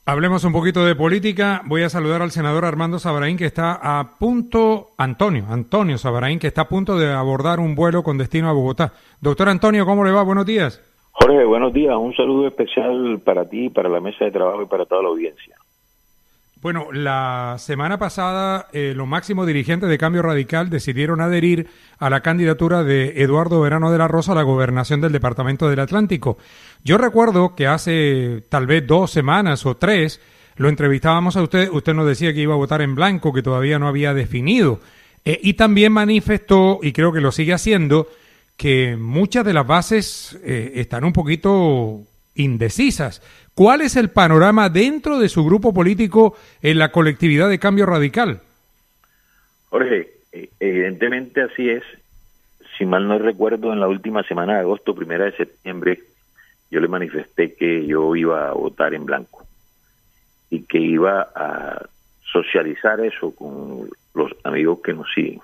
Hablemos un poquito de política. Voy a saludar al senador Armando Sabaraín, que está a punto, Antonio Sabaraín, que está a punto de abordar un vuelo con destino a Bogotá. Doctor Antonio, ¿cómo le va? Buenos días. Jorge, buenos días. Un saludo especial para ti, para la mesa de trabajo y para toda la audiencia. Bueno, la semana pasada los máximos dirigentes de Cambio Radical decidieron adherir a la candidatura de Eduardo Verano de la Rosa a la gobernación del Departamento del Atlántico. Yo recuerdo que hace tal vez 2 semanas o 3 lo entrevistábamos a usted nos decía que iba a votar en blanco, que todavía no había definido, y también manifestó, y creo que lo sigue haciendo, que muchas de las bases están un poquito indecisas. ¿Cuál es el panorama dentro de su grupo político en la colectividad de Cambio Radical? Jorge, evidentemente así es. Si mal no recuerdo, en la última semana de agosto, 1 de septiembre, yo le manifesté que yo iba a votar en blanco y que iba a socializar eso con los amigos que nos siguen.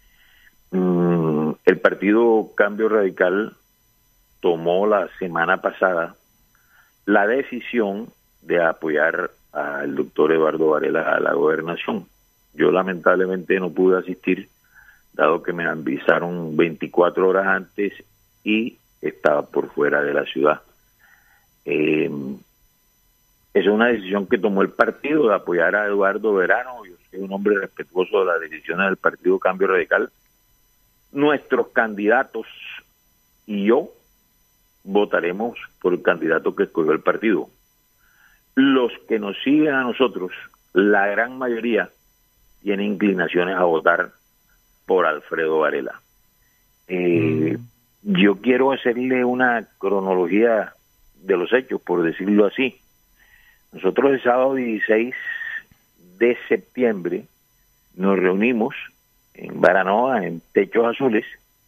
El partido Cambio Radical tomó la semana pasada la decisión de apoyar al doctor Eduardo Varela a la gobernación. Yo lamentablemente no pude asistir, dado que me avisaron 24 horas antes y estaba por fuera de la ciudad. Esa es una decisión que tomó el partido de apoyar a Eduardo Verano. Yo soy un hombre respetuoso de las decisiones del partido Cambio Radical. Nuestros candidatos y yo votaremos por el candidato que escogió el partido. Los que nos siguen a nosotros, la gran mayoría, tienen inclinaciones a votar por Alfredo Varela. Yo quiero hacerle una cronología de los hechos, por decirlo así. Nosotros el sábado 16 de septiembre nos reunimos en Baranoa, en Techos Azules,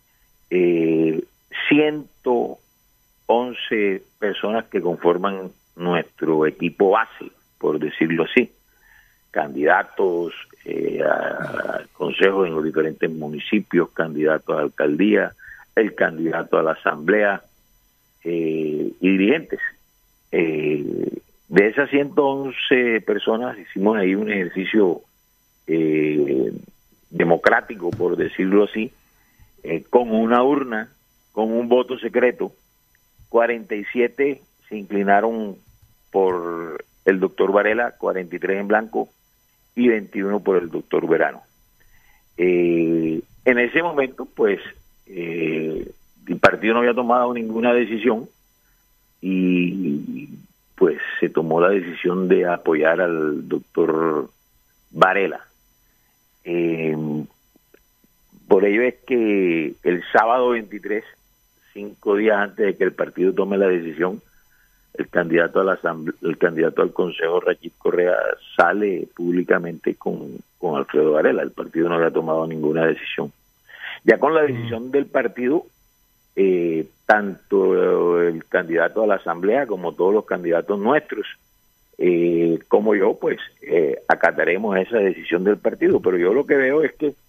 111 personas que conforman nuestro equipo base, por decirlo así, candidatos a consejos en los diferentes municipios, candidatos a alcaldía, el candidato a la asamblea y dirigentes. De esas 111 personas hicimos ahí un ejercicio democrático, por decirlo así, con una urna, con un voto secreto. 47 se inclinaron por el doctor Varela, 43 en blanco y 21 por el doctor Verano. En ese momento, pues, el partido no había tomado ninguna decisión y pues se tomó la decisión de apoyar al doctor Varela. Por ello es que el sábado 23, 5 días antes de que el partido tome la decisión, el candidato a la el candidato al Consejo, Rachid Correa, sale públicamente con Alfredo Varela. El partido no había tomado ninguna decisión. Ya con la decisión del partido, tanto el candidato a la asamblea como todos los candidatos nuestros, como yo, pues acataremos esa decisión del partido. Pero yo lo que veo es que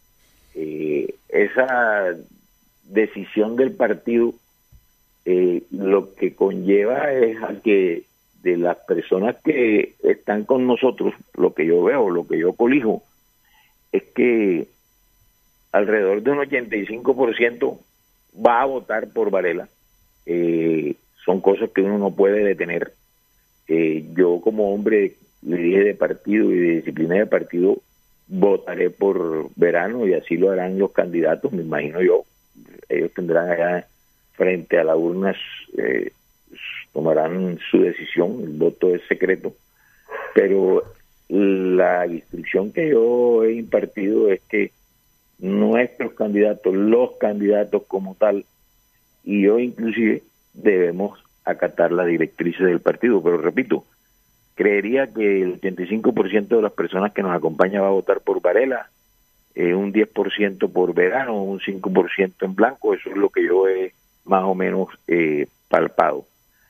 esa decisión del partido lo que conlleva es a que de las personas que están con nosotros, lo que yo veo, lo que yo colijo, es que alrededor de un 85% va a votar por Varela. Son cosas que uno no puede detener. Yo como hombre dirige de partido y de disciplina de partido votaré por Verano y así lo harán los candidatos, me imagino yo. Ellos tendrán allá frente a las urnas, tomarán su decisión, el voto es secreto, pero la instrucción que yo he impartido es que nuestros candidatos, los candidatos como tal, y yo inclusive, debemos acatar las directrices del partido. Pero repito, creería que el 85% de las personas que nos acompañan va a votar por Varela, un 10% por Verano, un 5% en blanco. Eso es lo que yo he más o menos palpado.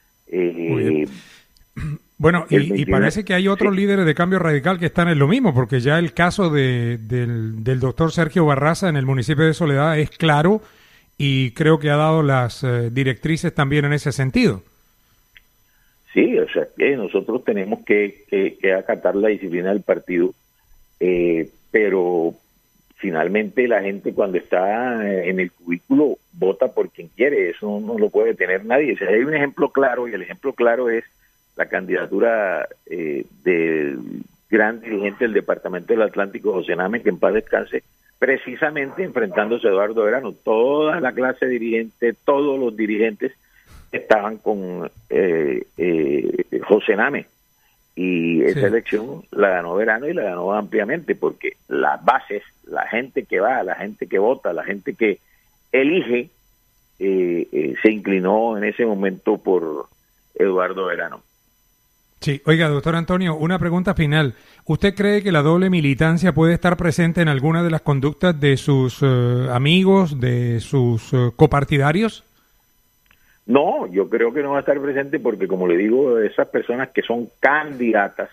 Bueno, y parece que hay otros líderes de Cambio Radical que están en lo mismo, porque ya el caso del doctor Sergio Barraza en el municipio de Soledad es claro y creo que ha dado las directrices también en ese sentido. Sí, o sea, que nosotros tenemos que acatar la disciplina del partido, pero finalmente la gente cuando está en el cubículo vota por quien quiere, eso no lo puede tener nadie. O sea, hay un ejemplo claro, y el ejemplo claro es la candidatura del gran dirigente del Departamento del Atlántico, José Name, que en paz descanse, precisamente enfrentándose a Eduardo Verano. Toda la clase dirigente, todos los dirigentes estaban con José Name, y esa elección la ganó Verano, y la ganó ampliamente, porque las bases, la gente que va, la gente que vota, la gente que elige, se inclinó en ese momento por Eduardo Verano. Sí, oiga, doctor Antonio, una pregunta final. ¿Usted cree que la doble militancia puede estar presente en alguna de las conductas de sus amigos, de sus copartidarios? No, yo creo que no va a estar presente porque, como le digo, esas personas que son candidatas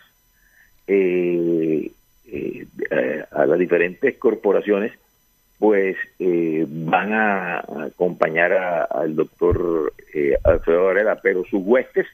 a las diferentes corporaciones, pues van a acompañar al doctor Alfredo Varela, pero sus huestes,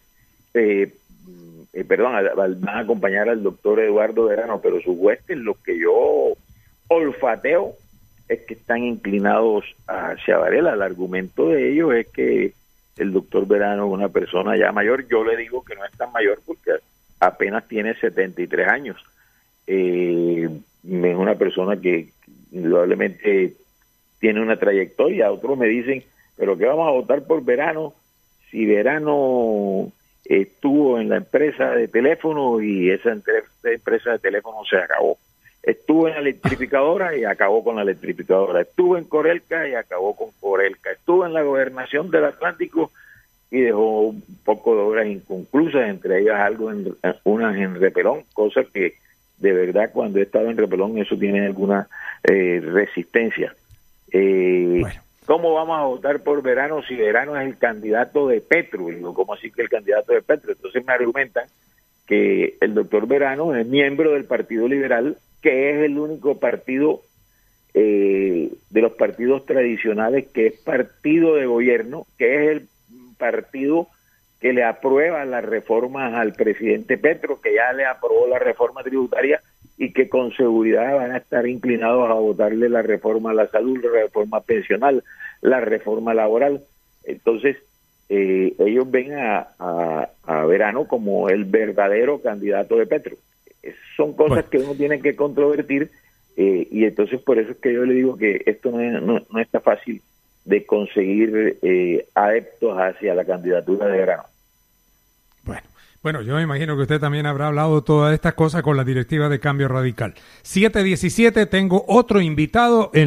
van a acompañar al doctor Eduardo Verano, pero sus huestes, lo que yo olfateo es que están inclinados hacia Varela. El argumento de ellos es que el doctor Verano es una persona ya mayor. Yo le digo que no es tan mayor porque apenas tiene 73 años. Es una persona que indudablemente tiene una trayectoria. Otros me dicen, pero ¿qué vamos a votar por Verano si Verano estuvo en la empresa de teléfono y esa empresa de teléfono se acabó? Estuvo en la electrificadora y acabó con la electrificadora. Estuvo en Corelca y acabó con Corelca. Estuvo en la gobernación del Atlántico y dejó un poco de obras inconclusas, entre ellas unas en Repelón, cosas que de verdad cuando he estado en Repelón eso tiene alguna resistencia. Bueno. ¿Cómo vamos a votar por Verano si Verano es el candidato de Petro? Y digo, ¿cómo así que el candidato de Petro? Entonces me argumentan que el doctor Verano es miembro del Partido Liberal, que es el único partido de los partidos tradicionales que es partido de gobierno, que es el partido que le aprueba las reformas al presidente Petro, que ya le aprobó la reforma tributaria y que con seguridad van a estar inclinados a votarle la reforma a la salud, la reforma pensional, la reforma laboral. Entonces, ellos ven a Verano como el verdadero candidato de Petro. Son cosas que uno tiene que controvertir, y entonces por eso es que yo le digo que esto no está fácil de conseguir adeptos hacia la candidatura de Verano. Bueno, yo me imagino que usted también habrá hablado todas estas cosas con la directiva de Cambio Radical. 7:17, tengo otro invitado en